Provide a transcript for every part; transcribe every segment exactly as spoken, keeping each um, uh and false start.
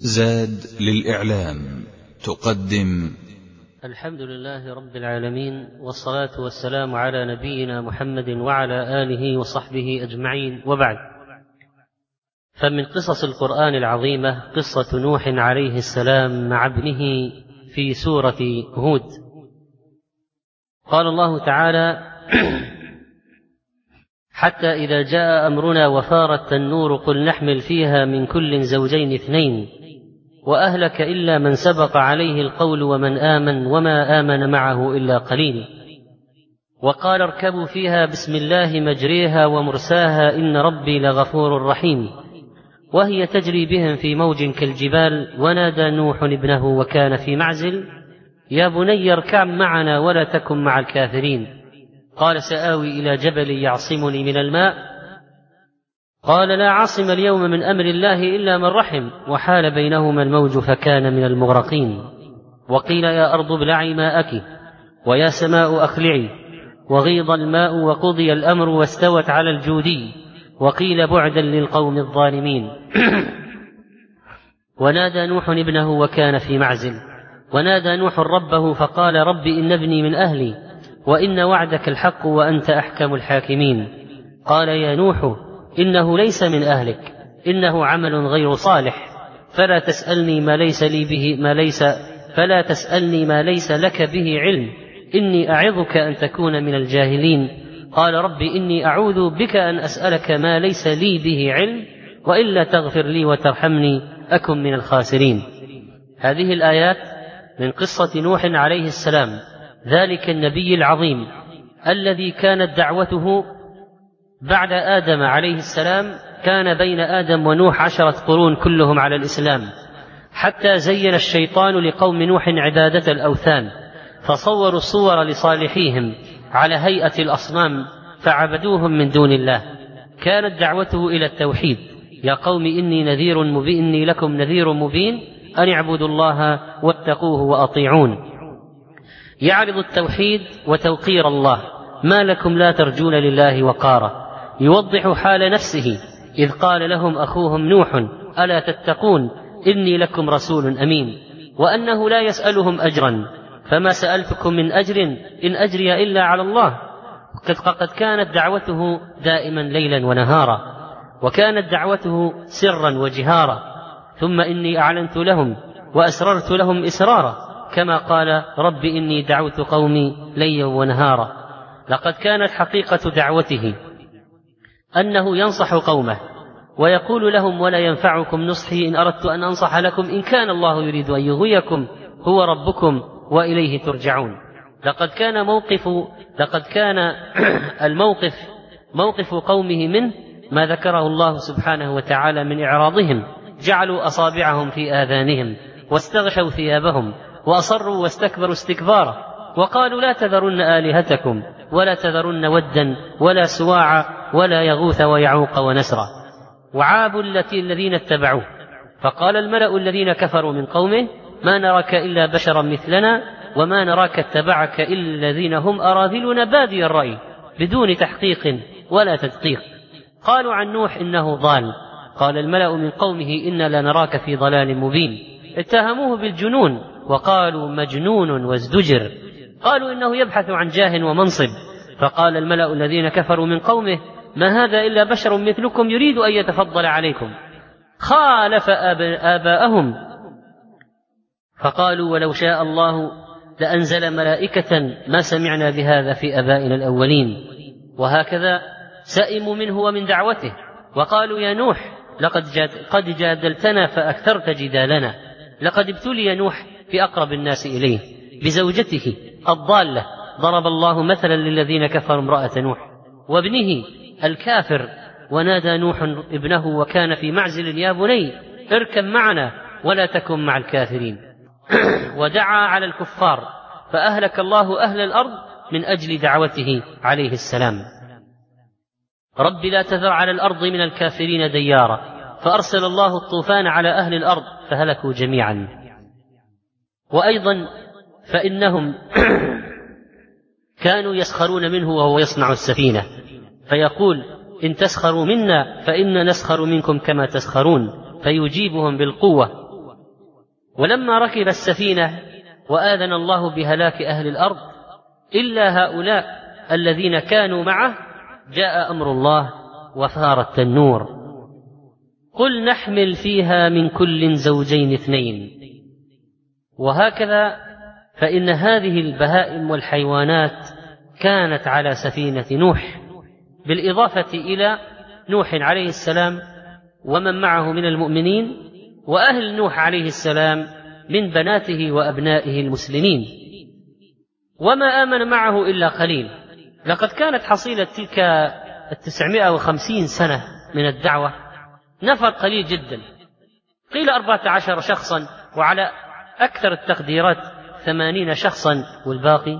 زاد للإعلام تقدم الحمد لله رب العالمين، والصلاة والسلام على نبينا محمد وعلى آله وصحبه أجمعين، وبعد. فمن قصص القرآن العظيمة قصة نوح عليه السلام مع ابنه في سورة هود. قال الله تعالى: حتى إذا جاء أمرنا وفارت النور قل نحمل فيها من كل زوجين اثنين وأهلك إلا من سبق عليه القول ومن آمن وما آمن معه إلا قليل. وقال اركبوا فيها بسم الله مجريها ومرساها إن ربي لغفور رحيم. وهي تجري بهم في موج كالجبال ونادى نوح ابنه وكان في معزل يا بني اركب معنا ولا تكن مع الكافرين. قال سآوي إلى جبل يعصمني من الماء قال لا عاصم اليوم من أمر الله إلا من رحم وحال بينهما الموج فكان من المغرقين. وقيل يا أرض ابلعي ماءك ويا سماء أقلعي وغيض الماء وقضي الأمر واستوت على الجودي وقيل بعدا للقوم الظالمين. ونادى نوح ابنه وكان في معزل ونادى نوح ربه فقال رب إن ابني من أهلي وإن وعدك الحق وأنت أحكم الحاكمين. قال يا نوح إنه ليس من أهلك إنه عمل غير صالح فلا تسألني ما ليس لي به ما ليس فلا تسألني ما ليس لك به علم إني أعظك أن تكون من الجاهلين. قال رب إني أعوذ بك أن أسألك ما ليس لي به علم وإلا تغفر لي وترحمني أكن من الخاسرين. هذه الآيات من قصة نوح عليه السلام، ذلك النبي العظيم الذي كانت دعوته بعد آدم عليه السلام. كان بين آدم ونوح عشرة قرون كلهم على الإسلام، حتى زين الشيطان لقوم نوح عبادة الأوثان فصوروا الصور لصالحيهم على هيئة الأصنام فعبدوهم من دون الله. كانت دعوته إلى التوحيد يا قوم إني نذير مبين إني لكم نذير مبين أن اعبدوا الله واتقوه وأطيعون. يعرض التوحيد وتوقير الله، ما لكم لا ترجون لله وقارا. يوضح حال نفسه إذ قال لهم أخوهم نوح ألا تتقون إني لكم رسول أمين، وأنه لا يسألهم أجرا فما سألتكم من أجر إن أجري إلا على الله. قد كانت دعوته دائما ليلا ونهارا، وكانت دعوته سرا وجهارا. ثم إني أعلنت لهم وأسررت لهم إسرارا كما قال رب إني دعوت قومي ليلا ونهارا. لقد كانت حقيقة دعوته أنه ينصح قومه ويقول لهم ولا ينفعكم نصحي إن أردت أن أنصح لكم إن كان الله يريد أن يغويكم هو ربكم وإليه ترجعون. لقد كان موقف لقد كان الموقف موقف قومه منه ما ذكره الله سبحانه وتعالى من إعراضهم. جعلوا أصابعهم في آذانهم واستغشوا ثيابهم وأصروا واستكبروا استكبارا وقالوا لا تذرن آلهتكم ولا تذرن ودا ولا سواعا ولا يغوث ويعوق ونسرا. وعابوا الذين اتبعوه. فقال الملأ الذين كفروا من قومه ما نراك إلا بشرا مثلنا وما نراك اتبعك إلا الذين هم أراذلنا بادي الرأي بدون تحقيق ولا تدقيق. قالوا عن نوح إنه ضال. قال الملأ من قومه إنا لنراك في ضلال مبين. اتهموه بالجنون وقالوا مجنون وازدجر. قالوا إنه يبحث عن جاه ومنصب. فقال الملأ الذين كفروا من قومه ما هذا إلا بشر مثلكم يريد أن يتفضل عليكم. خالف آباءهم فقالوا ولو شاء الله لأنزل ملائكة ما سمعنا بهذا في آبائنا الأولين. وهكذا سئموا منه ومن دعوته وقالوا يا نوح لقد جاد قد جادلتنا فأكثرت جدالنا. لقد ابتلي نوح في أقرب الناس إليه بزوجته الضالة. ضرب الله مثلا للذين كفروا امرأة نوح وابنه الكافر. ونادى نوح ابنه وكان في معزل يا بني اركب معنا ولا تكن مع الكافرين. ودعا على الكفار فأهلك الله أهل الأرض من أجل دعوته عليه السلام. رب لا تذر على الأرض من الكافرين ديارا فأرسل الله الطوفان على أهل الأرض فهلكوا جميعا. وأيضا فإنهم كانوا يسخرون منه وهو يصنع السفينة فيقول إن تسخروا منا فإنا نسخر منكم كما تسخرون فيجيبهم بالقوة ولما ركب السفينة وآذن الله بهلاك أهل الأرض إلا هؤلاء الذين كانوا معه، جاء أمر الله وفار التنور: قل نحمل فيها من كل زوجين اثنين. وهكذا فإن هذه البهائم والحيوانات كانت على سفينة نوح، بالإضافة إلى نوح عليه السلام ومن معه من المؤمنين، وأهل نوح عليه السلام من بناته وأبنائه المسلمين، وما آمن معه إلا قليل. لقد كانت حصيلة تلك التسعمائة وخمسين سنة من الدعوة نفر قليل جدا، قيل أربعة عشر شخصا، وعلى أكثر التقديرات ثمانين شخصا، والباقي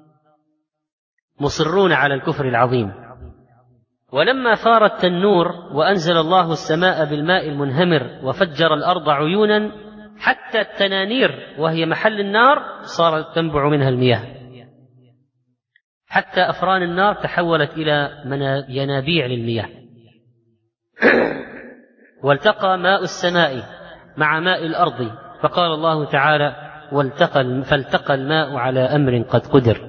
مصرون على الكفر العظيم. ولما فار التنور وأنزل الله السماء بالماء المنهمر وفجر الأرض عيونا، حتى التنانير وهي محل النار صارت تنبع منها المياه، حتى أفران النار تحولت إلى ينابيع للمياه. والتقى ماء السماء مع ماء الأرض، فقال الله تعالى: والتقى فالتقى الماء على أمر قد قدر.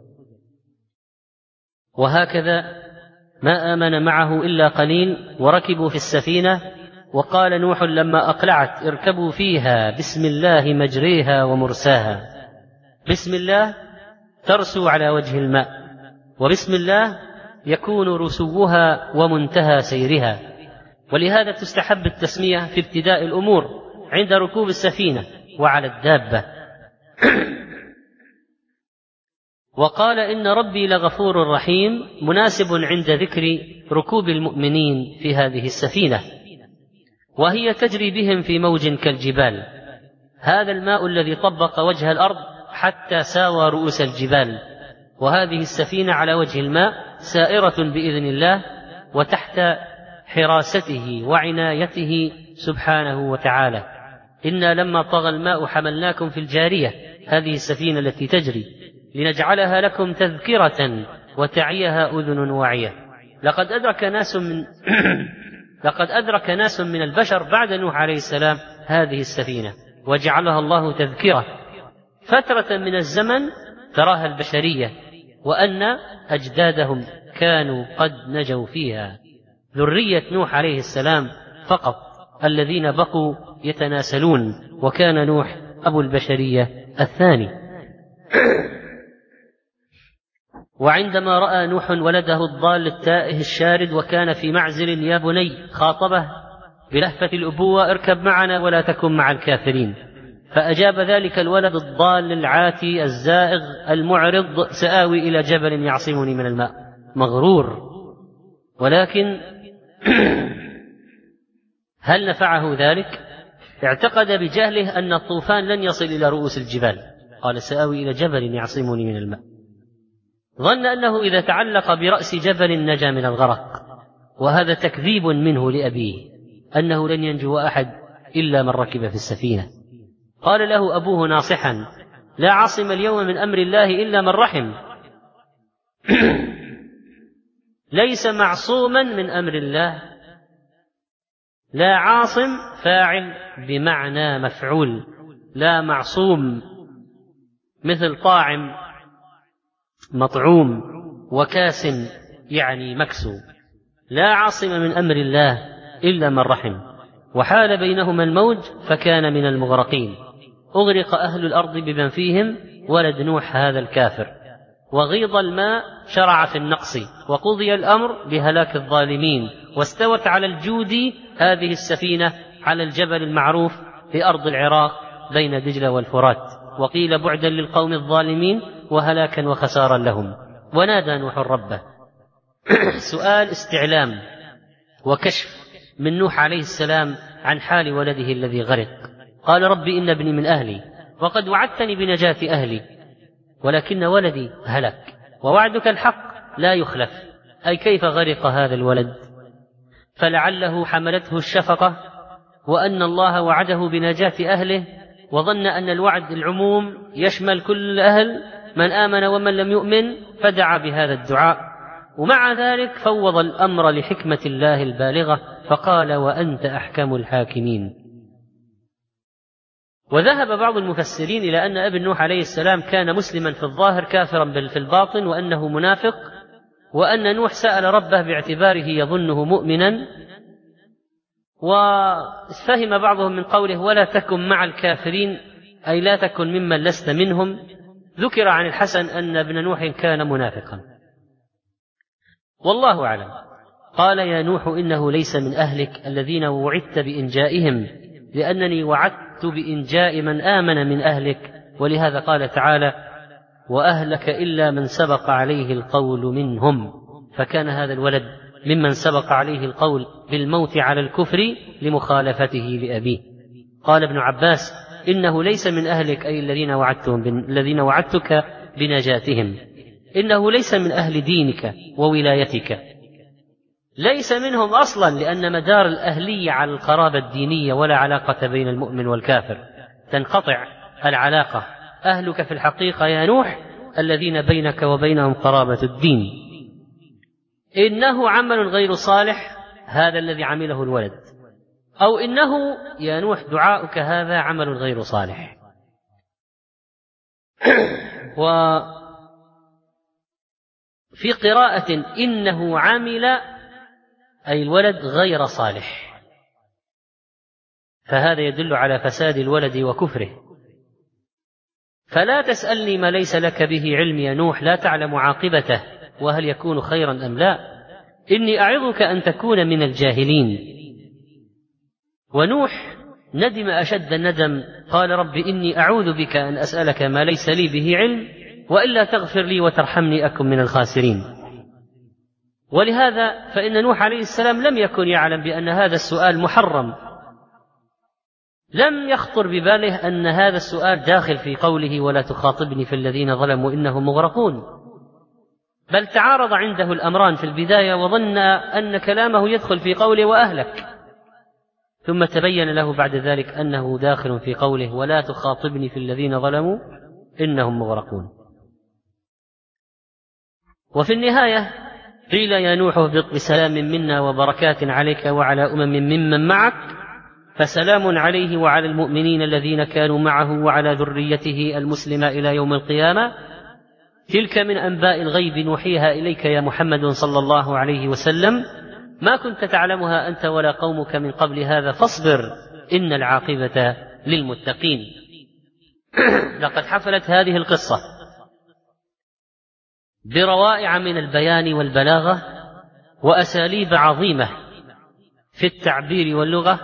وهكذا ما آمن معه إلا قليل، وركبوا في السفينة، وقال نوح لما أقلعت: اركبوا فيها بسم الله مجريها ومرساها. بسم الله ترسو على وجه الماء، وبسم الله يكون رسوها ومنتهى سيرها، ولهذا تستحب التسمية في ابتداء الأمور عند ركوب السفينة وعلى الدابة. وقال: إن ربي لغفور رحيم، مناسب عند ذكر ركوب المؤمنين في هذه السفينة، وهي تجري بهم في موج كالجبال. هذا الماء الذي طبق وجه الأرض حتى ساوى رؤوس الجبال، وهذه السفينة على وجه الماء سائرة بإذن الله وتحت حراسته وعنايته سبحانه وتعالى. إنا لما طغى الماء حملناكم في الجارية، هذه السفينة التي تجري، لنجعلها لكم تذكرة وتعيها أذن واعية. لقد أدرك ناس من لقد أدرك ناس من البشر بعد نوح عليه السلام هذه السفينة، وجعلها الله تذكرة فترة من الزمن تراها البشرية، وأن أجدادهم كانوا قد نجوا فيها. ذرية نوح عليه السلام فقط الذين بقوا يتناسلون، وكان نوح أبو البشرية الثاني. وعندما رأى نوح ولده الضال التائه الشارد وكان في معزل: يا بني، خاطبه بلهفة الأبوة: اركب معنا ولا تكن مع الكافرين. فأجاب ذلك الولد الضال العاتي الزائغ المعرض: سآوي إلى جبل يعصمني من الماء. مغرور. ولكن هل نفعه ذلك؟ اعتقد بجهله أن الطوفان لن يصل إلى رؤوس الجبال، قال: سآوي إلى جبل يعصمني من الماء. ظن أنه إذا تعلق برأس جبل نجا من الغرق، وهذا تكذيب منه لأبيه أنه لن ينجو أحد إلا من ركب في السفينة. قال له أبوه ناصحا: لا عاصم اليوم من أمر الله إلا من رحم. ليس معصوما من أمر الله. لا عاصم فاعل بمعنى مفعول، لا معصوم مثل طاعم مطعوم وكاس يعني مكسو. لا عاصم من أمر الله إلا من رحم. وحال بينهما الموج فكان من المغرقين. أغرق أهل الأرض بمن فيهم ولد نوح هذا الكافر. وغيض الماء شرع في النقص، وقضي الأمر بهلاك الظالمين. واستوت على الجود هذه السفينة على الجبل المعروف في أرض العراق بين دجلة والفرات، وقيل بعدا للقوم الظالمين وهلاكا وخسارا لهم. ونادى نوح ربه. سؤال استعلام وكشف من نوح عليه السلام عن حال ولده الذي غرق. قال: ربي إن ابني من أهلي وقد وعدتني بنجاة أهلي، ولكن ولدي هلك، ووعدك الحق لا يخلف. أي كيف غرق هذا الولد؟ فلعله حملته الشفقة، وأن الله وعده بنجاة أهله، وظن أن الوعد العموم يشمل كل الأهل من آمن ومن لم يؤمن، فدعا بهذا الدعاء. ومع ذلك فوض الأمر لحكمة الله البالغة، فقال: وأنت أحكم الحاكمين. وذهب بعض المفسرين إلى أن ابن نوح عليه السلام كان مسلما في الظاهر كافرا في الباطن، وأنه منافق، وأن نوح سأل ربه باعتباره يظنه مؤمنا. وفهم بعضهم من قوله ولا تكن مع الكافرين أي لا تكن ممن لست منهم، ذكر عن الحسن أن ابن نوح كان منافقا، والله أعلم. قال يا نوح إنه ليس من أهلك الذين وعدت بإنجائهم، لأنني وعدت بإنجاء من آمن من أهلك، ولهذا قال تعالى وأهلك إلا من سبق عليه القول منهم، فكان هذا الولد ممن سبق عليه القول بالموت على الكفر لمخالفته لأبيه. قال ابن عباس إنه ليس من أهلك أي الذين وعدتهم الذين وعدتك بنجاتهم، إنه ليس من أهل دينك وولايتك، ليس منهم أصلا، لأن مدار الأهلية على القرابة الدينية ولا علاقة بين المؤمن والكافر، تنقطع العلاقة. أهلك في الحقيقة يا نوح الذين بينك وبينهم قرابة الدين. إنه عمل غير صالح هذا الذي عمله الولد، أو إنه يا نوح دعاؤك هذا عمل غير صالح. وفي قراءة إنه عمل أي الولد غير صالح، فهذا يدل على فساد الولد وكفره. فلا تسألني ما ليس لك به علم يا نوح، لا تعلم عاقبته وهل يكون خيرا أم لا، إني أعظك أن تكون من الجاهلين. ونوح ندم أشد الندم، قال رب إني أعوذ بك أن أسألك ما ليس لي به علم، وإلا تغفر لي وترحمني أكن من الخاسرين. ولهذا فإن نوح عليه السلام لم يكن يعلم بأن هذا السؤال محرم، لم يخطر بباله أن هذا السؤال داخل في قوله ولا تخاطبني في الذين ظلموا إنهم مغرقون، بل تعارض عنده الأمران في البداية وظن أن كلامه يدخل في قوله وأهلك، ثم تبين له بعد ذلك أنه داخل في قوله ولا تخاطبني في الذين ظلموا إنهم مغرقون. وفي النهاية قيل يا نوح اهبط بسلام منا وبركات عليك وعلى أمم ممن معك، فسلام عليه وعلى المؤمنين الذين كانوا معه وعلى ذريته المسلمة إلى يوم القيامة. تلك من أنباء الغيب نوحيها إليك يا محمد صلى الله عليه وسلم، ما كنت تعلمها أنت ولا قومك من قبل هذا، فاصبر إن العاقبة للمتقين. لقد حفلت هذه القصة بروائع من البيان والبلاغة وأساليب عظيمة في التعبير واللغة.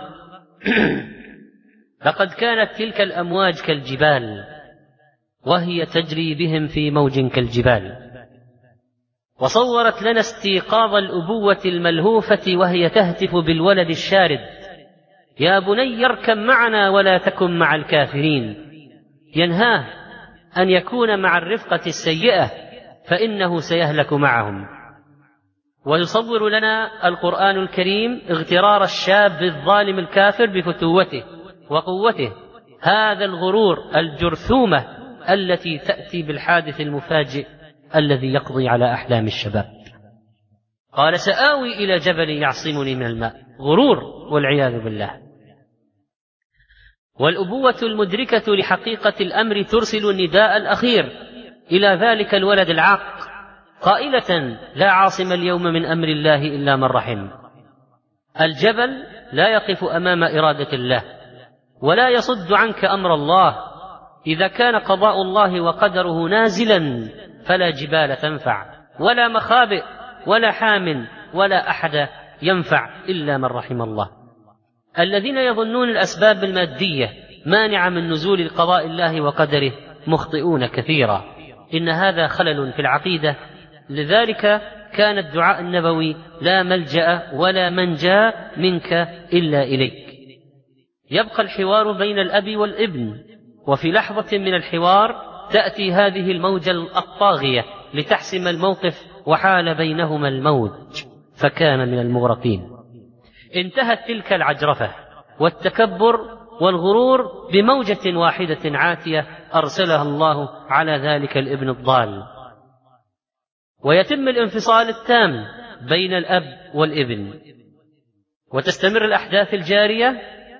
لقد كانت تلك الأمواج كالجبال وهي تجري بهم في موج كالجبال، وصورت لنا استيقاظ الأبوة الملهوفة وهي تهتف بالولد الشارد يا بني اركب معنا ولا تكن مع الكافرين، ينهاه أن يكون مع الرفقة السيئة فإنه سيهلك معهم. ويصور لنا القرآن الكريم اغترار الشاب الظالم الكافر بفتوته وقوته، هذا الغرور الجرثومة التي تأتي بالحادث المفاجئ الذي يقضي على أحلام الشباب. قال سآوي إلى جبل يعصمني من الماء، غرور والعياذ بالله. والأبوة المدركة لحقيقة الأمر ترسل النداء الأخير إلى ذلك الولد العاق قائلة لا عاصم اليوم من أمر الله إلا من رحم. الجبل لا يقف أمام إرادة الله ولا يصد عنك أمر الله، إذا كان قضاء الله وقدره نازلا فلا جبال تنفع ولا مخابئ ولا حام ولا أحد ينفع إلا من رحم الله. الذين يظنون الأسباب المادية مانعة من نزول قضاء الله وقدره مخطئون كثيرا، إن هذا خلل في العقيدة. لذلك كان الدعاء النبوي لا ملجأ ولا منجا منك إلا إليك. يبقى الحوار بين الأب والابن، وفي لحظة من الحوار تأتي هذه الموجة الطاغية لتحسم الموقف، وحال بينهما الموج فكان من المغرقين. انتهت تلك العجرفة والتكبر والغرور بموجة واحدة عاتية أرسلها الله على ذلك الابن الضال، ويتم الانفصال التام بين الأب والابن، وتستمر الأحداث الجارية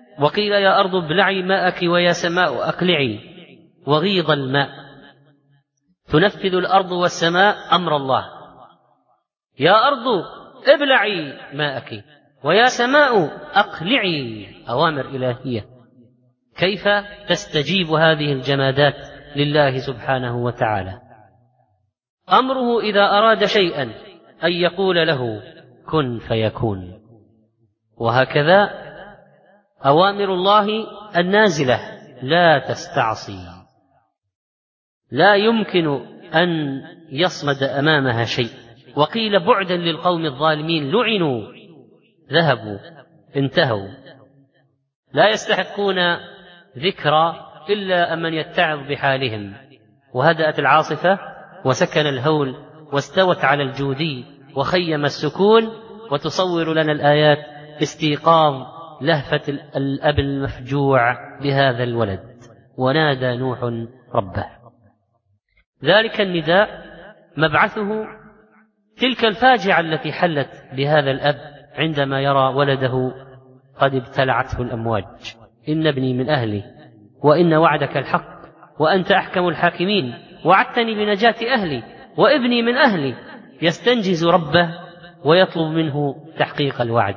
وقيل يا أرض ابلعي ماءك ويا سماء أقلعي وغيض الماء. تنفذ الأرض والسماء أمر الله. يا أرض ابلعي ماءك ويا سماء أقلعي، أوامر إلهية. كيف تستجيب هذه الجمادات لله سبحانه وتعالى؟ أمره إذا أراد شيئا أن يقول له كن فيكون. وهكذا أوامر الله النازلة لا تستعصي، لا يمكن أن يصمد أمامها شيء. وقيل بعدا للقوم الظالمين، لعنوا ذهبوا انتهوا، لا يستحقون ذكرى إلا من يتعظ بحالهم. وهدأت العاصفة وسكن الهول واستوت على الجودي وخيم السكون، وتصور لنا الآيات استيقاظ لهفة الأب المفجوع بهذا الولد. ونادى نوح ربه. ذلك النداء مبعثه تلك الفاجعة التي حلت بهذا الأب عندما يرى ولده قد ابتلعته الأمواج. إن ابني من أهلي وإن وعدك الحق وأنت أحكم الحاكمين، وعدتني بنجاة أهلي وابني من أهلي. يستنجز ربه ويطلب منه تحقيق الوعد.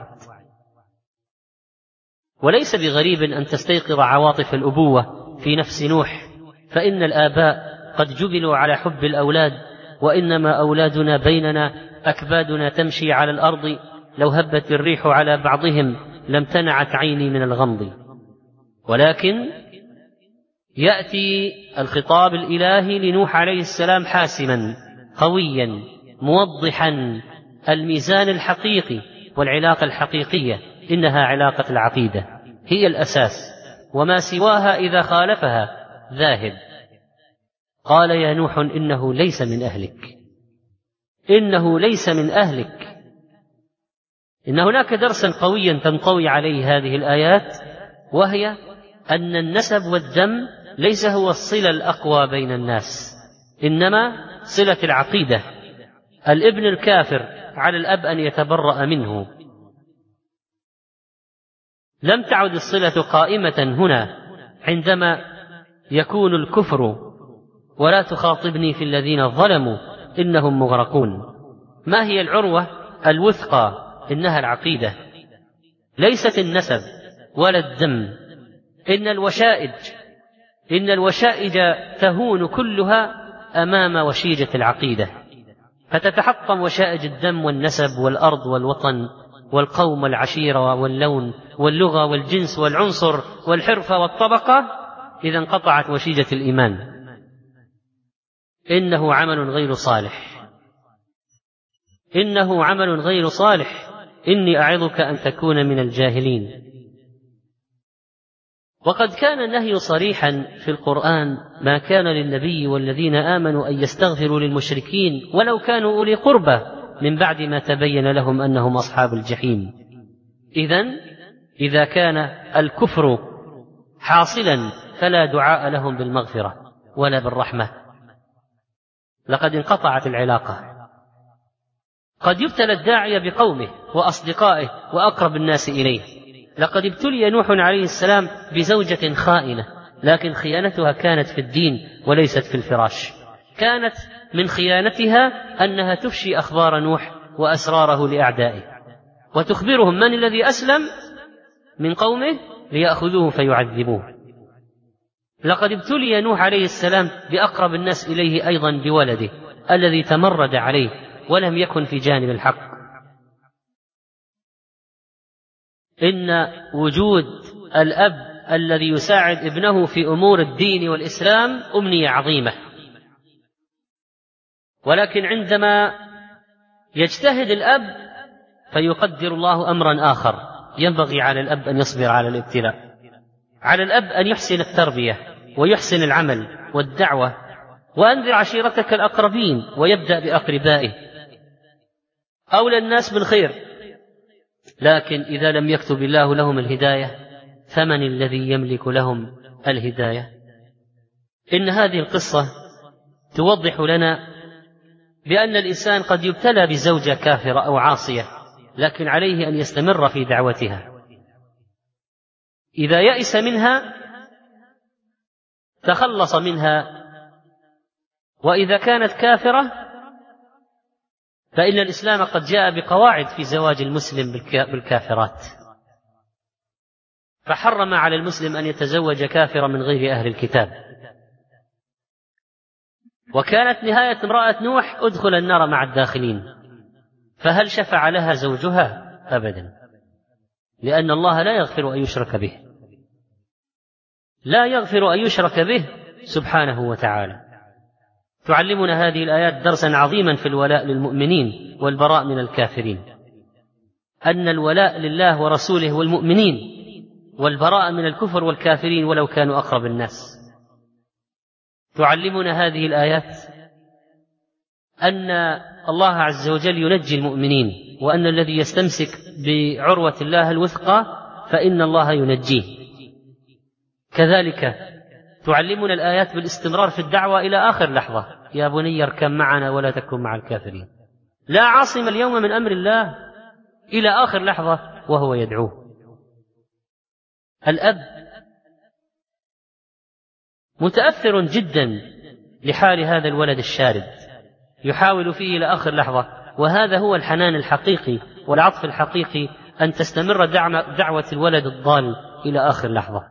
وليس بغريب أن تستيقظ عواطف الأبوة في نفس نوح، فإن الآباء قد جبلوا على حب الأولاد، وإنما أولادنا بيننا أكبادنا تمشي على الأرض، لو هبت الريح على بعضهم لم تنعت عيني من الغمض. ولكن يأتي الخطاب الإلهي لنوح عليه السلام حاسما قويا موضحا الميزان الحقيقي والعلاقة الحقيقية. إنها علاقة العقيدة، هي الأساس، وما سواها إذا خالفها ذاهب. قال يا نوح إنه ليس من أهلك، إنه ليس من أهلك. إن هناك درسا قويا تنطوي عليه هذه الآيات، وهي أن النسب والدم ليس هو الصلة الأقوى بين الناس، إنما صلة العقيدة. الابن الكافر على الأب أن يتبرأ منه. لم تعد الصلة قائمة هنا عندما يكون الكفر ولا تخاطبني في الذين ظلموا إنهم مغرقون. ما هي العروة الوثقى؟ إنها العقيدة، ليست النسب ولا الدم. إن الوشائج إن الوشائج تهون كلها أمام وشيجة العقيدة، فتتحطم وشائج الدم والنسب والأرض والوطن والقوم والعشيرة واللون واللغة والجنس والعنصر والحرفة والطبقة إذا انقطعت وشيجة الإيمان. إنه عمل غير صالح، إنه عمل غير صالح. إني أعظك أن تكون من الجاهلين. وقد كان النهي صريحا في القرآن: ما كان للنبي والذين آمنوا أن يستغفروا للمشركين ولو كانوا أولي قربى من بعد ما تبين لهم أنهم أصحاب الجحيم. إذن إذا كان الكفر حاصلا فلا دعاء لهم بالمغفرة ولا بالرحمة، لقد انقطعت العلاقة. قد يبتلى الداعية بقومه وأصدقائه وأقرب الناس إليه. لقد ابتلي نوح عليه السلام بزوجة خائنة، لكن خيانتها كانت في الدين وليست في الفراش. كانت من خيانتها أنها تفشي أخبار نوح وأسراره لأعدائه، وتخبرهم من الذي أسلم من قومه ليأخذوه فيعذبوه. لقد ابتلي نوح عليه السلام بأقرب الناس إليه أيضا بولده الذي تمرد عليه ولم يكن في جانب الحق. إن وجود الأب الذي يساعد ابنه في أمور الدين والإسلام أمنية عظيمة، ولكن عندما يجتهد الأب فيقدر الله أمرا آخر. ينبغي على الأب أن يصبر على الابتلاء، على الأب أن يحسن التربية ويحسن العمل والدعوة. وأنذر عشيرتك الأقربين، ويبدأ بأقربائه، أولى الناس بالخير. لكن إذا لم يكتب الله لهم الهداية فمن الذي يملك لهم الهداية؟ إن هذه القصة توضح لنا بأن الإنسان قد يبتلى بزوجة كافرة أو عاصية، لكن عليه أن يستمر في دعوتها. إذا يئس منها تخلص منها، وإذا كانت كافرة فإن الإسلام قد جاء بقواعد في زواج المسلم بالكافرات، فحرم على المسلم أن يتزوج كافرا من غير أهل الكتاب. وكانت نهاية امرأة نوح ادخل النار مع الداخلين، فهل شفع لها زوجها؟ أبدا، لأن الله لا يغفر أن يشرك به، لا يغفر أن يشرك به سبحانه وتعالى. تعلمنا هذه الآيات درسا عظيما في الولاء للمؤمنين والبراء من الكافرين، أن الولاء لله ورسوله والمؤمنين والبراء من الكفر والكافرين ولو كانوا أقرب الناس. تعلمنا هذه الآيات أن الله عز وجل ينجي المؤمنين، وأن الذي يستمسك بعروة الله الوثقى فإن الله ينجيه. كذلك تعلمنا الآيات بالاستمرار في الدعوة إلى آخر لحظة، يا بني اركب معنا ولا تكن مع الكافرين، لا عاصم اليوم من أمر الله إلى آخر لحظة وهو يدعوه. الأب متأثر جدا لحال هذا الولد الشارد، يحاول فيه إلى آخر لحظة، وهذا هو الحنان الحقيقي والعطف الحقيقي، أن تستمر دعوة الولد الضال إلى آخر لحظة.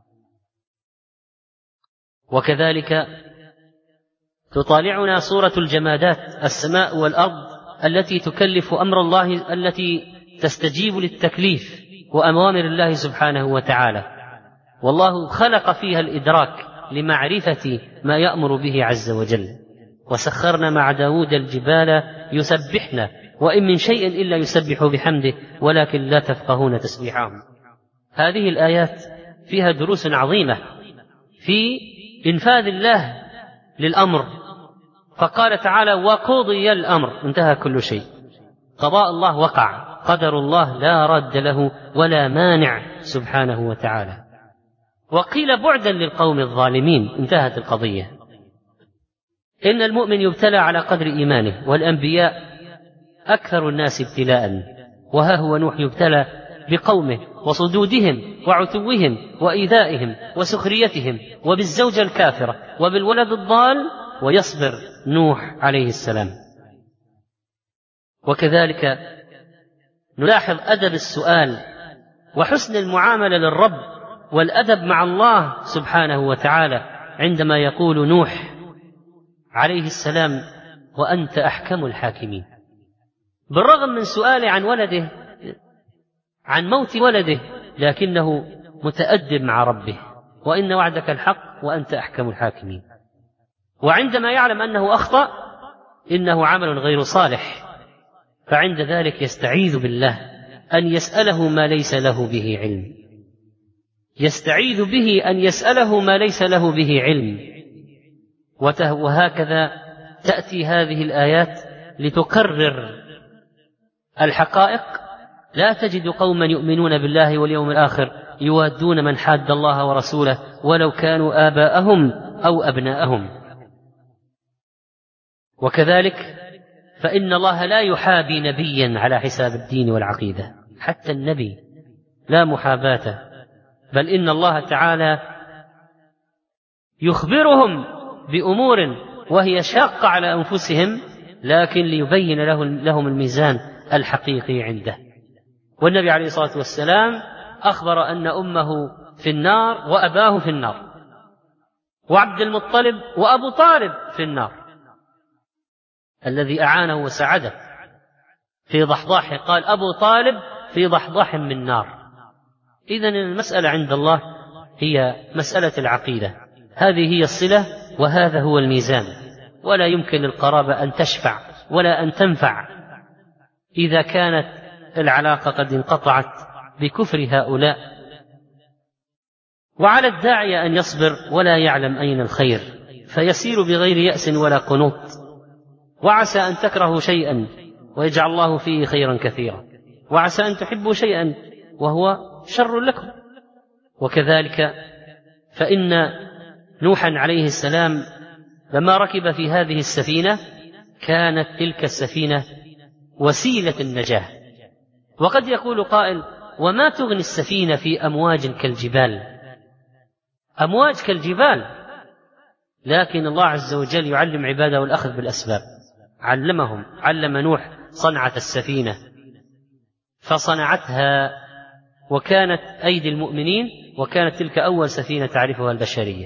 وكذلك تطالعنا صورة الجمادات، السماء والأرض التي تكلف أمر الله، التي تستجيب للتكليف وأوامر الله سبحانه وتعالى، والله خلق فيها الإدراك لمعرفة ما يأمر به عز وجل. وسخرنا مع داود الجبال يسبحن وإن من شيء إلا يسبح بحمده ولكن لا تفقهون تسبيحهم. هذه الآيات فيها دروس عظيمة في إنفاذ الله للأمر، فقال تعالى وقضي الأمر، انتهى كل شيء، قضاء الله وقع، قدر الله لا رد له ولا مانع سبحانه وتعالى. وقيل بعدا للقوم الظالمين، انتهت القضية. إن المؤمن يبتلى على قدر إيمانه، والأنبياء أكثر الناس ابتلاء، وها هو نوح يبتلى بقومه وصدودهم وعتوهم وإيذائهم وسخريتهم وبالزوجة الكافرة وبالولد الضال، ويصبر نوح عليه السلام. وكذلك نلاحظ أدب السؤال وحسن المعاملة للرب والأدب مع الله سبحانه وتعالى، عندما يقول نوح عليه السلام وأنت أحكم الحاكمين، بالرغم من سؤاله عن ولده، عن موت ولده، لكنه متأدب مع ربه، وإن وعدك الحق وأنت أحكم الحاكمين. وعندما يعلم أنه أخطأ إنه عمل غير صالح، فعند ذلك يستعيذ بالله أن يسأله ما ليس له به علم، يستعيذ به أن يسأله ما ليس له به علم. وهكذا تأتي هذه الآيات لتقرر الحقائق. لا تجد قوما يؤمنون بالله واليوم الآخر يوادون من حاد الله ورسوله ولو كانوا آباءهم أو أبناءهم. وكذلك فإن الله لا يحابي نبيا على حساب الدين والعقيدة، حتى النبي لا محاباة، بل إن الله تعالى يخبرهم بأمور وهي شاقة على أنفسهم، لكن ليبين لهم الميزان الحقيقي عنده. والنبي عليه الصلاة والسلام أخبر أن أمه في النار وأباه في النار، وعبد المطلب وأبو طالب في النار، الذي أعانه وسعده في ضحضاح، قال أبو طالب في ضحضاح من نار. إذن المسألة عند الله هي مسألة العقيدة، هذه هي الصلة وهذا هو الميزان، ولا يمكن للقرابة أن تشفع ولا أن تنفع إذا كانت العلاقة قد انقطعت بكفر هؤلاء. وعلى الداعية أن يصبر ولا يعلم أين الخير، فيسير بغير يأس ولا قنوط، وعسى أن تكرهوا شيئا ويجعل الله فيه خيرا كثيرا، وعسى أن تحبوا شيئا وهو شر لكم. وكذلك فإن نوحا عليه السلام لما ركب في هذه السفينة كانت تلك السفينة وسيلة النجاة. وقد يقول قائل وما تغني السفينة في أمواج كالجبال، أمواج كالجبال، لكن الله عز وجل يعلم عباده الأخذ بالأسباب. علمهم علم نوح صنعة السفينة فصنعتها، وكانت أيدي المؤمنين، وكانت تلك أول سفينة تعرفها البشرية،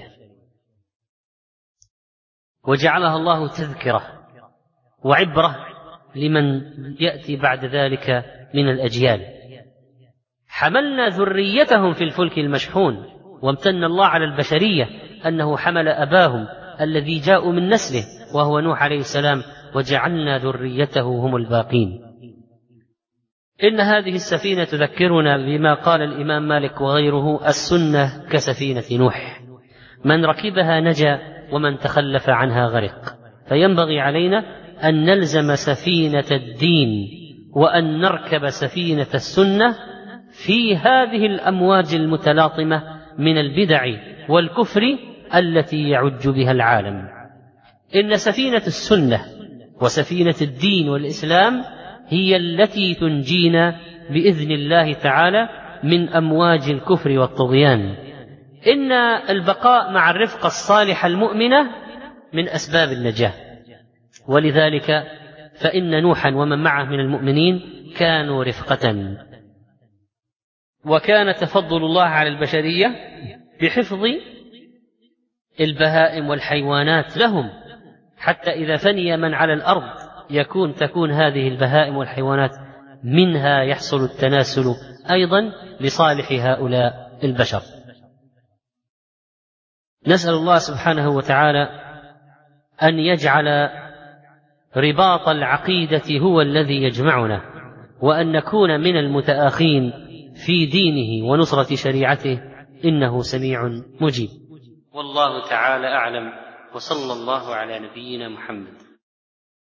وجعلها الله تذكرة وعبرة لمن يأتي بعد ذلك من الأجيال. حملنا ذريتهم في الفلك المشحون، وامتن الله على البشرية أنه حمل أباهم الذي جاءوا من نسله وهو نوح عليه السلام، وجعلنا ذريته هم الباقين. إن هذه السفينة تذكرنا بما قال الإمام مالك وغيره: السنة كسفينة نوح، من ركبها نجا ومن تخلف عنها غرق. فينبغي علينا أن نلزم سفينة الدين وأن نركب سفينة السنة في هذه الأمواج المتلاطمة من البدع والكفر التي يعج بها العالم. إن سفينة السنة وسفينة الدين والإسلام هي التي تنجينا بإذن الله تعالى من أمواج الكفر والطغيان. إن البقاء مع الرفقة الصالحة المؤمنة من أسباب النجاة، ولذلك فإن نوحا ومن معه من المؤمنين كانوا رفقة، وكان تفضل الله على البشرية بحفظ البهائم والحيوانات لهم، حتى إذا فني من على الأرض يكون تكون هذه البهائم والحيوانات منها يحصل التناسل أيضا لصالح هؤلاء البشر. نسأل الله سبحانه وتعالى أن يجعل رباط العقيدة هو الذي يجمعنا، وأن نكون من المتآخين في دينه ونصرة شريعته، إنه سميع مجيب. والله تعالى أعلم، وصلى الله على نبينا محمد.